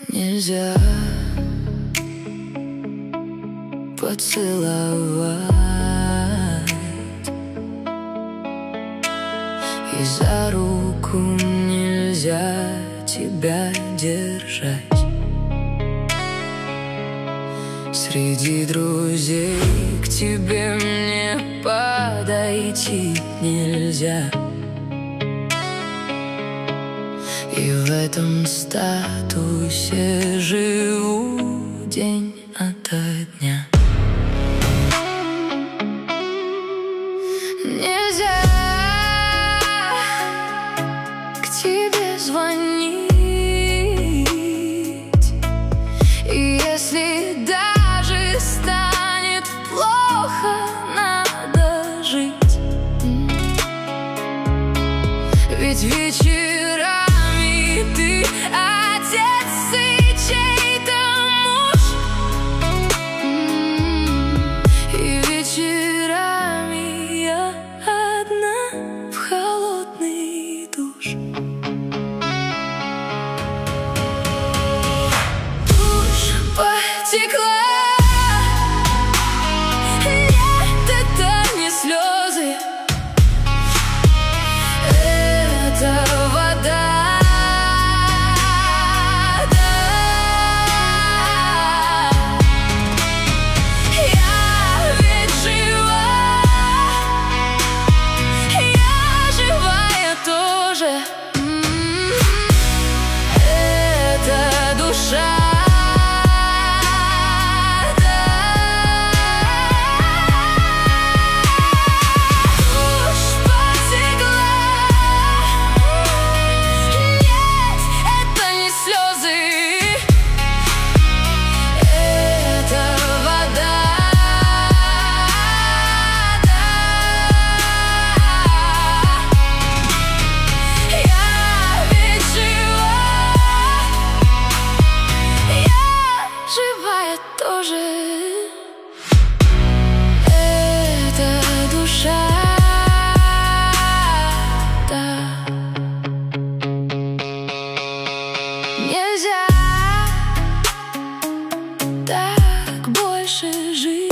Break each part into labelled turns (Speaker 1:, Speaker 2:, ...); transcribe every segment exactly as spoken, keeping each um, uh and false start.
Speaker 1: Нельзя поцеловать, и за руку нельзя тебя держать. Среди друзей к тебе мне подойти нельзя. И в этом статусе живу день ото дня. Нельзя к тебе звонить, и если даже станет плохо, надо жить. Ведь вечера ты отец и чей-то муж, и вечерами я одна в холодный душ. Душ потекла. Нет, это не слезы, это вода. Нельзя так больше жить,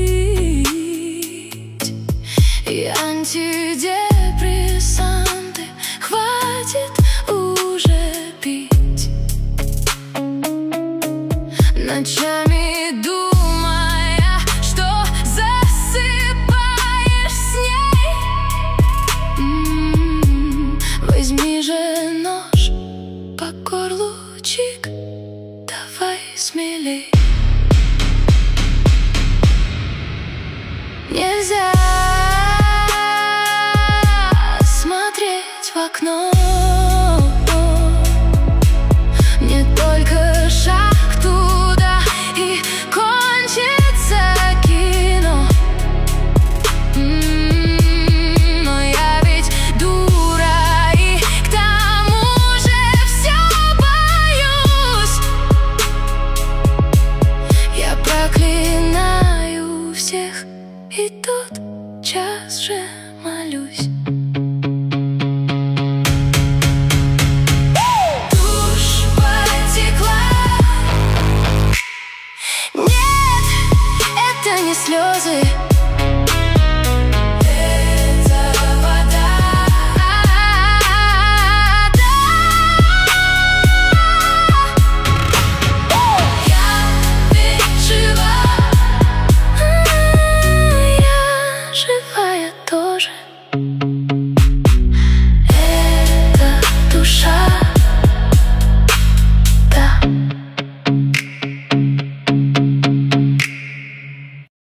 Speaker 1: и антидепрессанты хватит уже пить. Ночами думая, что засыпаешь с ней. М-м-м, возьми же нож по горлу, чик, давай смелей. Нельзя смотреть в окно, мне только шаг туда и кончится кино. М-м-м, но я ведь дура и к тому же все боюсь. Я проклинаю всех и тот час же молюсь. Душ потекла. Нет, это не слезы,